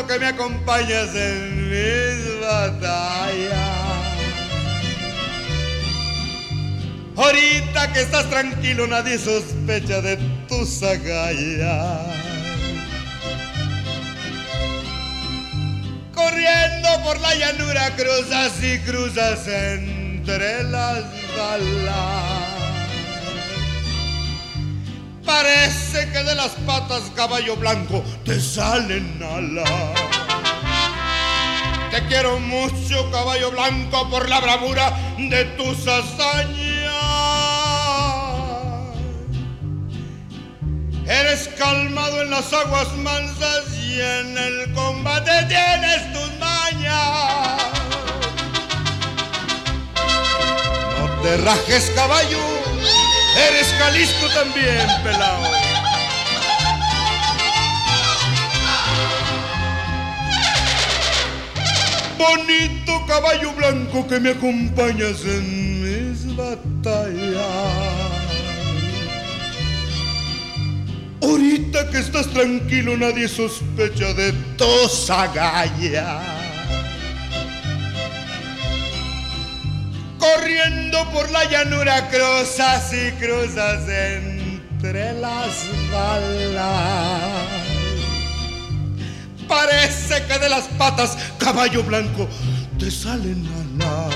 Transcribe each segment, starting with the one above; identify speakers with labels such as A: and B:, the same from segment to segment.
A: blanco que me acompañas en mis batallas. Ahorita que estás tranquilo nadie sospecha de tus agallas. Corriendo por la llanura cruzas y cruzas entre las balas. Parece que de las patas, caballo blanco, te salen alas. Te quiero mucho, caballo blanco, por la bravura de tus hazañas. Eres calmado en las aguas mansas y en el combate tienes tus mañas. No te rajes, caballo, eres Jalisco también, pelao. Bonito caballo blanco que me acompañas en mis batallas. Ahorita que estás tranquilo nadie sospecha de tus agallas. Corriendo por la llanura cruzas y cruzas entre las balas. Parece que de las patas, caballo blanco, te salen alas.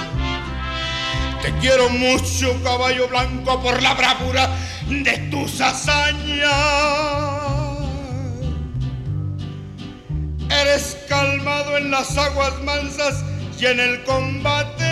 A: Te quiero mucho, caballo blanco, por la bravura de tus hazañas. Eres calmado en las aguas mansas y en el combate